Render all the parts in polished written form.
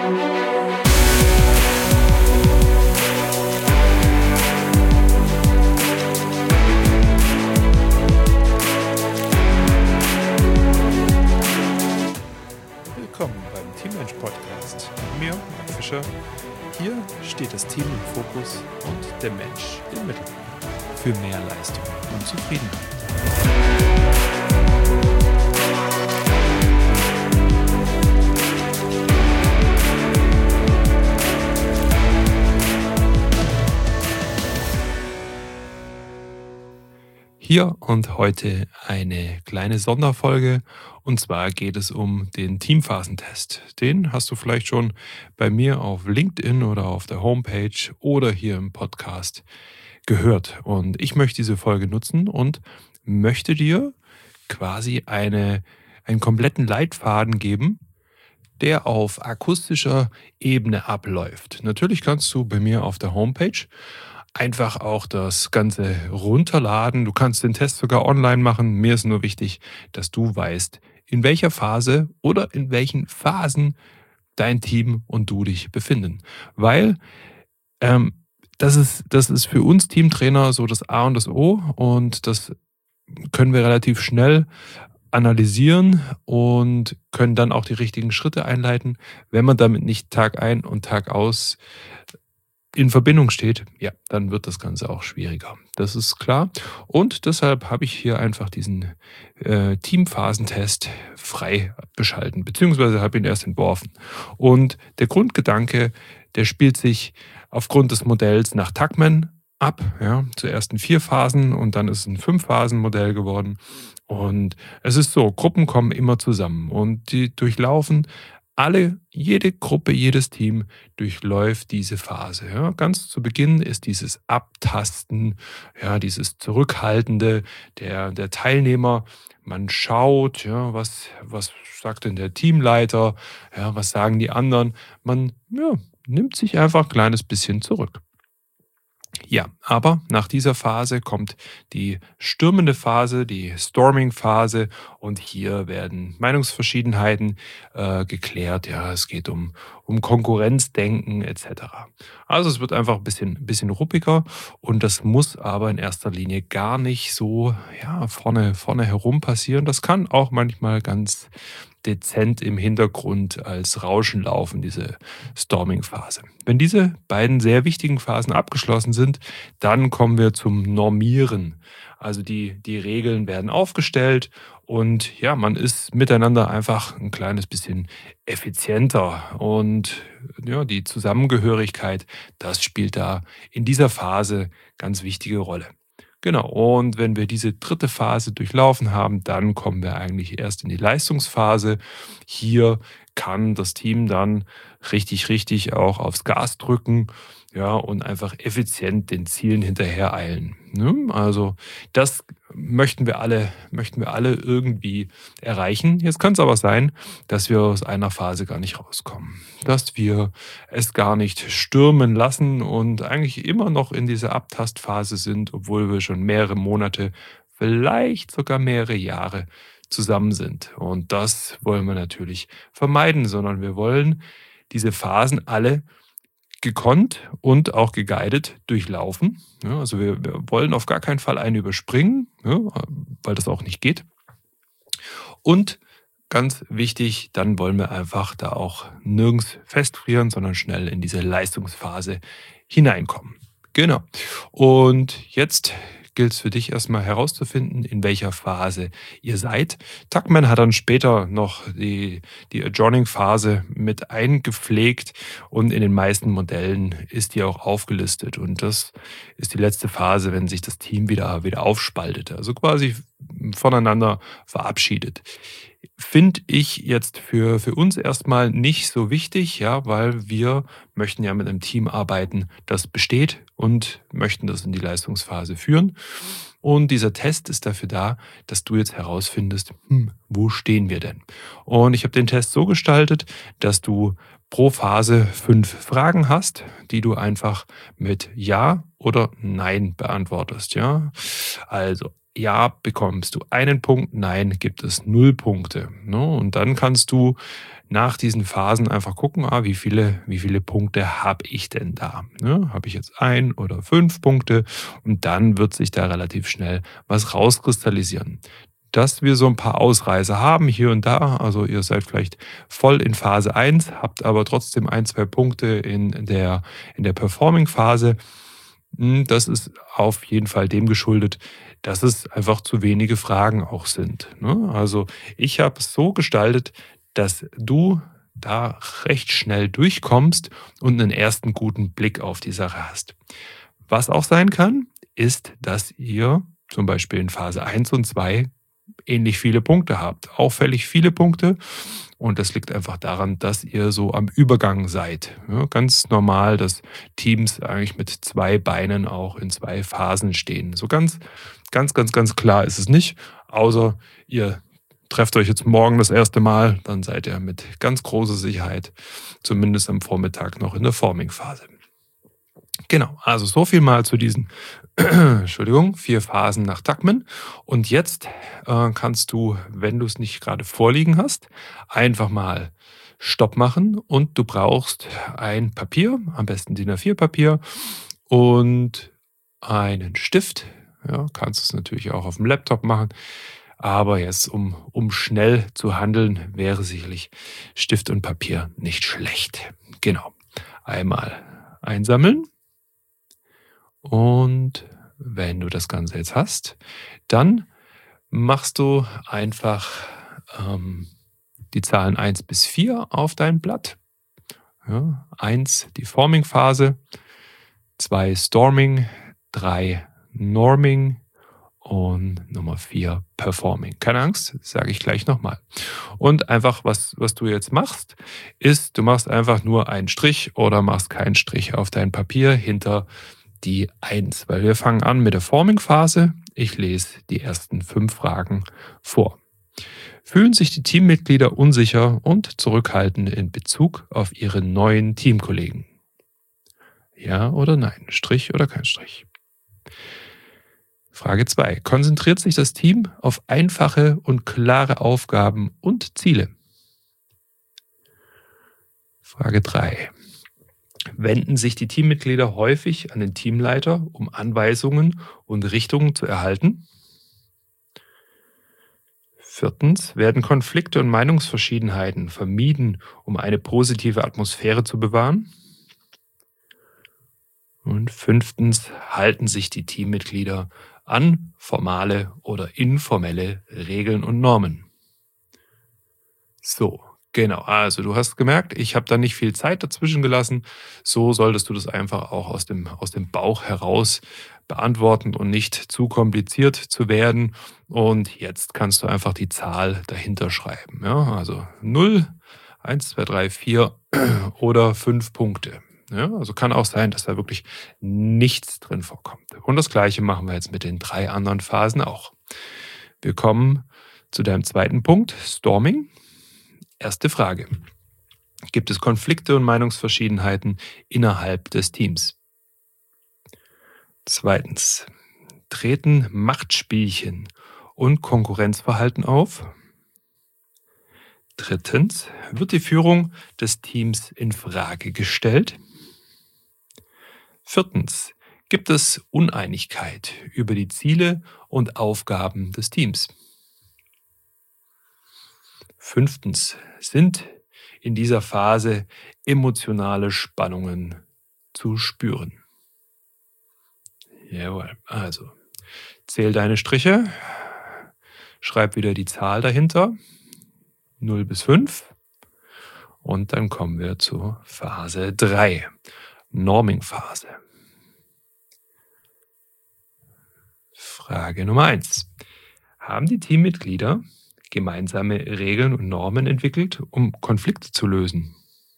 Willkommen beim Teammensch Podcast mit mir, Marc Fischer. Hier steht das Team im Fokus und der Mensch im Mittelpunkt für mehr Leistung und Zufriedenheit. Hier und heute eine kleine Sonderfolge, und zwar geht es um den Teamphasentest. Den hast du vielleicht schon bei mir auf LinkedIn oder auf der Homepage oder hier im Podcast gehört. Und ich möchte diese Folge nutzen und möchte dir quasi einen kompletten Leitfaden geben, der auf akustischer Ebene abläuft. Natürlich kannst du bei mir auf der Homepage einfach auch das Ganze runterladen. Du kannst den Test sogar online machen. Mir ist nur wichtig, dass du weißt, in welcher Phase oder in welchen Phasen dein Team und du dich befinden. Weil das ist für uns Teamtrainer so das A und das O, und das können wir relativ schnell analysieren und können dann auch die richtigen Schritte einleiten. Wenn man damit nicht Tag ein und Tag aus in Verbindung steht, ja, dann wird das Ganze auch schwieriger. Das ist klar. Und deshalb habe ich hier einfach diesen Teamphasentest frei beschalten, beziehungsweise habe ihn erst entworfen. Und der Grundgedanke, der spielt sich aufgrund des Modells nach Tuckman ab. Ja, zuerst in 4 Phasen und dann ist es ein 5-Phasen-Modell geworden. Und es ist so, Gruppen kommen immer zusammen und die durchlaufen jede Gruppe, jedes Team durchläuft diese Phase. Ja. Ganz zu Beginn ist dieses Abtasten, ja, dieses Zurückhaltende der Teilnehmer. Man schaut, ja, was sagt denn der Teamleiter, ja, was sagen die anderen. Man nimmt sich einfach ein kleines bisschen zurück. Ja, aber nach dieser Phase kommt die stürmende Phase, die Storming-Phase, und hier werden Meinungsverschiedenheiten geklärt. Ja, es geht um Konkurrenzdenken etc. Also es wird einfach ein bisschen ruppiger, und das muss aber in erster Linie gar nicht so vorne herum passieren. Das kann auch manchmal ganz dezent im Hintergrund als Rauschen laufen, diese Storming-Phase. Wenn diese beiden sehr wichtigen Phasen abgeschlossen sind, dann kommen wir zum Normieren. Also die Regeln werden aufgestellt und ja, man ist miteinander einfach ein kleines bisschen effizienter, und ja, die Zusammengehörigkeit, das spielt da in dieser Phase ganz wichtige Rolle. Genau, und wenn wir diese 3. Phase durchlaufen haben, dann kommen wir eigentlich erst in die Leistungsphase. Hier kann das Team dann richtig auch aufs Gas drücken, ja, und einfach effizient den Zielen hinterhereilen. Ne? Also das möchten wir alle irgendwie erreichen. Jetzt kann es aber sein, dass wir aus einer Phase gar nicht rauskommen, dass wir es gar nicht stürmen lassen und eigentlich immer noch in dieser Abtastphase sind, obwohl wir schon mehrere Monate, vielleicht sogar mehrere Jahre zusammen sind. Und das wollen wir natürlich vermeiden, sondern wir wollen diese Phasen alle gekonnt und auch geguidet durchlaufen. Ja, also wir wollen auf gar keinen Fall eine überspringen, ja, weil das auch nicht geht. Und ganz wichtig, dann wollen wir einfach da auch nirgends festfrieren, sondern schnell in diese Leistungsphase hineinkommen. Genau. Und jetzt gilt es für dich erstmal herauszufinden, in welcher Phase ihr seid. Tuckman hat dann später noch die Adjourning-Phase mit eingepflegt, und in den meisten Modellen ist die auch aufgelistet. Und das ist die letzte Phase, wenn sich das Team wieder aufspaltet, also quasi voneinander verabschiedet. Finde ich jetzt für uns erstmal nicht so wichtig, ja, weil wir möchten ja mit einem Team arbeiten, das besteht, und möchten das in die Leistungsphase führen. Und dieser Test ist dafür da, dass du jetzt herausfindest, wo stehen wir denn? Und ich habe den Test so gestaltet, dass du pro Phase 5 Fragen hast, die du einfach mit Ja oder Nein beantwortest. Ja? Also Ja bekommst du 1 Punkt, Nein gibt es 0 Punkte. Ne? Und dann kannst du nach diesen Phasen einfach gucken, wie viele Punkte habe ich denn da? Ne? Habe ich jetzt 1 oder 5 Punkte? Und dann wird sich da relativ schnell was rauskristallisieren. Dass wir so ein paar Ausreißer haben hier und da, also ihr seid vielleicht voll in Phase 1, habt aber trotzdem 1, 2 Punkte in der Performing-Phase. Das ist auf jeden Fall dem geschuldet, dass es einfach zu wenige Fragen auch sind, ne? Also, ich habe es so gestaltet, dass du da recht schnell durchkommst und einen ersten guten Blick auf die Sache hast. Was auch sein kann, ist, dass ihr zum Beispiel in Phase 1 und 2 ähnlich viele Punkte habt, auffällig viele Punkte. Und das liegt einfach daran, dass ihr so am Übergang seid. Ja, ganz normal, dass Teams eigentlich mit 2 Beinen auch in 2 Phasen stehen. So ganz klar ist es nicht, außer ihr trefft euch jetzt morgen das erste Mal, dann seid ihr mit ganz großer Sicherheit zumindest am Vormittag noch in der Forming-Phase. Genau, also so viel mal zu diesen Entschuldigung, 4 Phasen nach Tuckman. Und jetzt kannst du, wenn du es nicht gerade vorliegen hast, einfach mal Stopp machen und du brauchst ein Papier, am besten DIN A4-Papier und einen Stift. Ja, kannst es natürlich auch auf dem Laptop machen, aber jetzt, um schnell zu handeln, wäre sicherlich Stift und Papier nicht schlecht. Genau, einmal einsammeln. Und wenn du das Ganze jetzt hast, dann machst du einfach die Zahlen 1 bis 4 auf dein Blatt. Ja, 1 die Forming-Phase, 2 Storming, 3 Norming und Nummer 4 Performing. Keine Angst, sage ich gleich nochmal. Und einfach, was du jetzt machst, ist, du machst einfach nur einen Strich oder machst keinen Strich auf dein Papier hinter die 1, weil wir fangen an mit der Forming-Phase. Ich lese die ersten 5 Fragen vor. Fühlen sich die Teammitglieder unsicher und zurückhaltend in Bezug auf ihre neuen Teamkollegen? Ja oder nein? Strich oder kein Strich? Frage 2. Konzentriert sich das Team auf einfache und klare Aufgaben und Ziele? Frage 3. Wenden sich die Teammitglieder häufig an den Teamleiter, um Anweisungen und Richtungen zu erhalten? 4. Werden Konflikte und Meinungsverschiedenheiten vermieden, um eine positive Atmosphäre zu bewahren? Und 5. Halten sich die Teammitglieder an formale oder informelle Regeln und Normen? So, genau. Also du hast gemerkt, ich habe da nicht viel Zeit dazwischen gelassen. So solltest du das einfach auch aus dem Bauch heraus beantworten und nicht zu kompliziert zu werden. Und jetzt kannst du einfach die Zahl dahinter schreiben. Ja, also 0, 1, 2, 3, 4 oder 5 Punkte. Ja, also kann auch sein, dass da wirklich nichts drin vorkommt. Und das Gleiche machen wir jetzt mit den 3 anderen Phasen auch. Wir kommen zu deinem zweiten Punkt, Storming. Erste Frage. Gibt es Konflikte und Meinungsverschiedenheiten innerhalb des Teams? 2. Treten Machtspielchen und Konkurrenzverhalten auf? 3. Wird die Führung des Teams in Frage gestellt? 4. Gibt es Uneinigkeit über die Ziele und Aufgaben des Teams? 5. Sind in dieser Phase emotionale Spannungen zu spüren? Jawohl. Also, zähl deine Striche, schreib wieder die Zahl dahinter, 0 bis 5. Und dann kommen wir zur Phase 3, Norming-Phase. Frage Nummer 1. Haben die Teammitglieder gemeinsame Regeln und Normen entwickelt, um Konflikte zu lösen?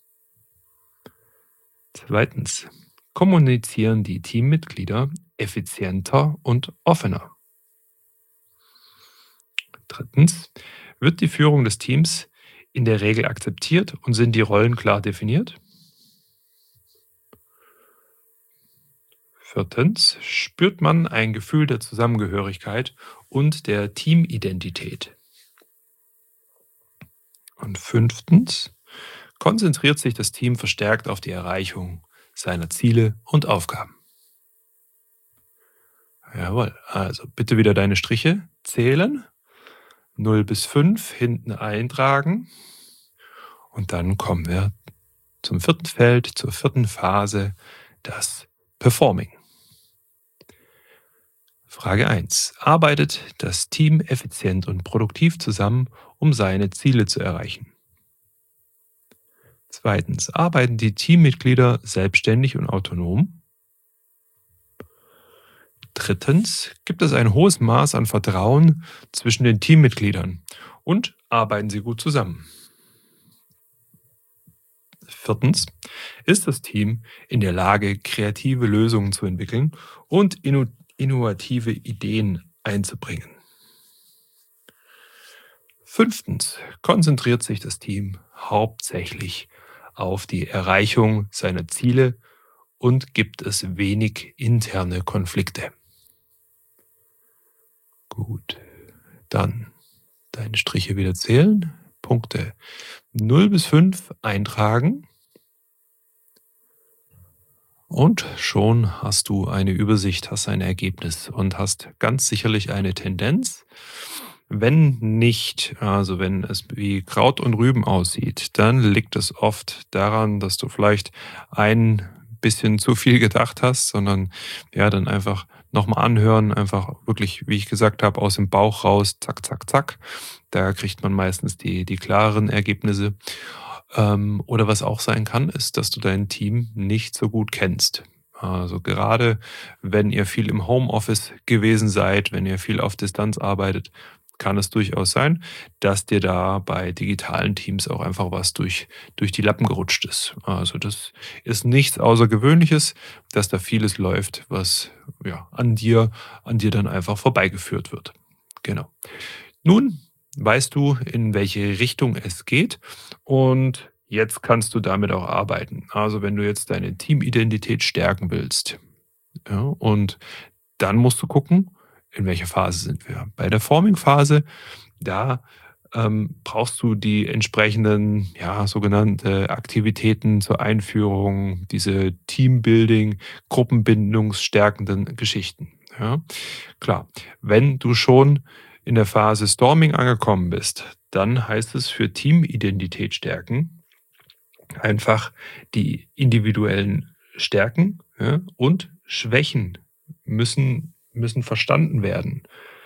2. Kommunizieren die Teammitglieder effizienter und offener? 3. Wird die Führung des Teams in der Regel akzeptiert und sind die Rollen klar definiert? 4. Spürt man ein Gefühl der Zusammengehörigkeit und der Teamidentität? Und 5. konzentriert sich das Team verstärkt auf die Erreichung seiner Ziele und Aufgaben. Jawohl, also bitte wieder deine Striche zählen, 0 bis 5 hinten eintragen und dann kommen wir zum vierten Feld, zur vierten Phase, das Performing. Frage 1. Arbeitet das Team effizient und produktiv zusammen, um seine Ziele zu erreichen? Zweitens. Arbeiten die Teammitglieder selbstständig und autonom? Drittens. Gibt es ein hohes Maß an Vertrauen zwischen den Teammitgliedern und arbeiten sie gut zusammen? Viertens. Ist das Team in der Lage, kreative Lösungen zu entwickeln und innovative Ideen einzubringen? Fünftens. Konzentriert sich das Team hauptsächlich auf die Erreichung seiner Ziele und gibt es wenig interne Konflikte? Gut, dann deine Striche wieder zählen, Punkte 0 bis 5 eintragen und schon hast du eine Übersicht, hast ein Ergebnis und hast ganz sicherlich eine Tendenz. Wenn nicht, also wenn es wie Kraut und Rüben aussieht, dann liegt es oft daran, dass du vielleicht ein bisschen zu viel gedacht hast, sondern ja, dann einfach nochmal anhören, einfach wirklich, wie ich gesagt habe, aus dem Bauch raus, zack, zack, zack. Da kriegt man meistens die klaren Ergebnisse. Oder was auch sein kann, ist, dass du dein Team nicht so gut kennst. Also gerade wenn ihr viel im Homeoffice gewesen seid, wenn ihr viel auf Distanz arbeitet, kann es durchaus sein, dass dir da bei digitalen Teams auch einfach was durch die Lappen gerutscht ist. Also das ist nichts Außergewöhnliches, dass da vieles läuft, was ja, an dir dann einfach vorbeigeführt wird. Genau. Nun weißt du, in welche Richtung es geht und jetzt kannst du damit auch arbeiten. Also wenn du jetzt deine Teamidentität stärken willst, ja, und dann musst du gucken, in welcher Phase sind wir. Bei der Forming-Phase, da brauchst du die entsprechenden, ja, sogenannte Aktivitäten zur Einführung, diese Teambuilding, gruppenbindungsstärkenden Geschichten. Ja. Klar, wenn du schon in der Phase Storming angekommen bist, dann heißt es für Teamidentität stärken einfach die individuellen Stärken, ja, und Schwächen müssen verstanden werden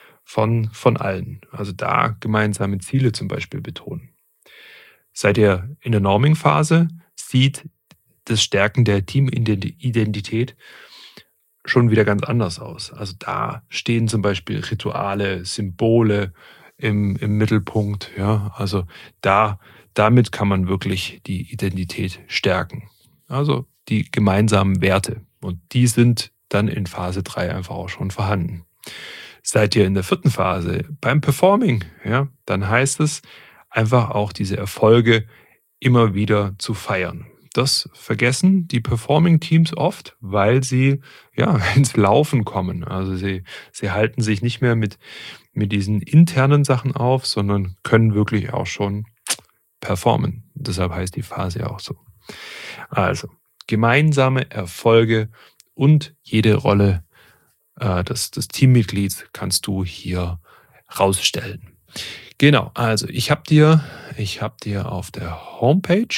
von allen. Also da gemeinsame Ziele zum Beispiel betonen. Seid ihr in der Norming-Phase, sieht das Stärken der Teamidentität schon wieder ganz anders aus. Also da stehen zum Beispiel Rituale, Symbole im Mittelpunkt. Ja? Also damit kann man wirklich die Identität stärken. Also die gemeinsamen Werte. Und die sind dann in Phase 3 einfach auch schon vorhanden. Seid ihr in der vierten Phase beim Performing, ja, dann heißt es einfach auch diese Erfolge immer wieder zu feiern. Das vergessen die Performing-Teams oft, weil sie ja ins Laufen kommen. Also sie halten sich nicht mehr mit diesen internen Sachen auf, sondern können wirklich auch schon performen. Deshalb heißt die Phase ja auch so. Also gemeinsame Erfolge und jede Rolle des Teammitglieds kannst du hier rausstellen. Genau, also ich habe dir auf der Homepage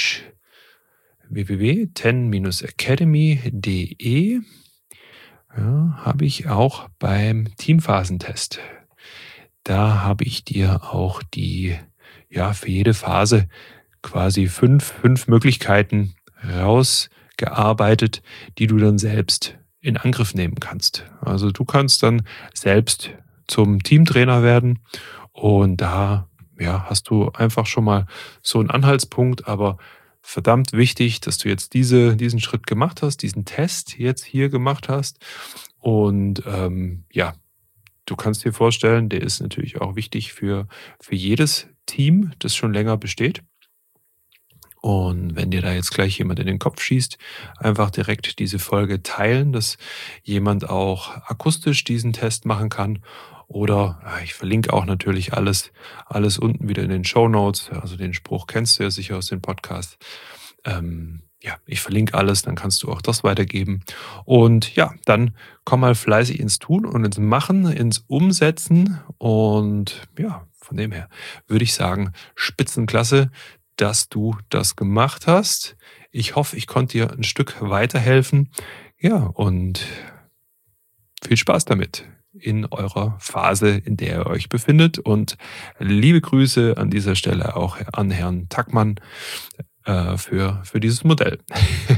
www.ten-academy.de ja, habe ich auch beim Teamphasentest. Da habe ich dir auch für jede Phase quasi fünf Möglichkeiten rausgearbeitet, die du dann selbst in Angriff nehmen kannst. Also du kannst dann selbst zum Teamtrainer werden und da hast du einfach schon mal so einen Anhaltspunkt, aber verdammt wichtig, dass du jetzt diesen Schritt gemacht hast, diesen Test jetzt hier gemacht hast und du kannst dir vorstellen, der ist natürlich auch wichtig für jedes Team, das schon länger besteht. Und wenn dir da jetzt gleich jemand in den Kopf schießt, einfach direkt diese Folge teilen, dass jemand auch akustisch diesen Test machen kann. Oder ich verlinke auch natürlich alles unten wieder in den Shownotes. Also den Spruch kennst du ja sicher aus dem Podcast. Ja, ich verlinke alles, dann kannst du auch das weitergeben. Und ja, dann komm mal fleißig ins Tun und ins Machen, ins Umsetzen. Und ja, von dem her würde ich sagen, Spitzenklasse, dass du das gemacht hast. Ich hoffe, ich konnte dir ein Stück weiterhelfen. Ja, und viel Spaß damit in eurer Phase, in der ihr euch befindet. Und liebe Grüße an dieser Stelle auch an Herrn Tackmann für dieses Modell.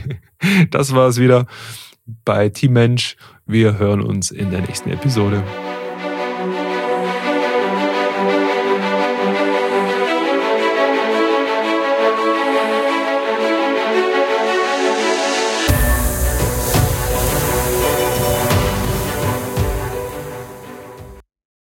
Das war es wieder bei Team Mensch. Wir hören uns in der nächsten Episode.